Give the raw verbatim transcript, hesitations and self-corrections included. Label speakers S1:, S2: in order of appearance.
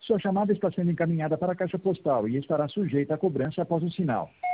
S1: Sua chamada está sendo encaminhada para a caixa postal e estará sujeita a cobrança após o sinal.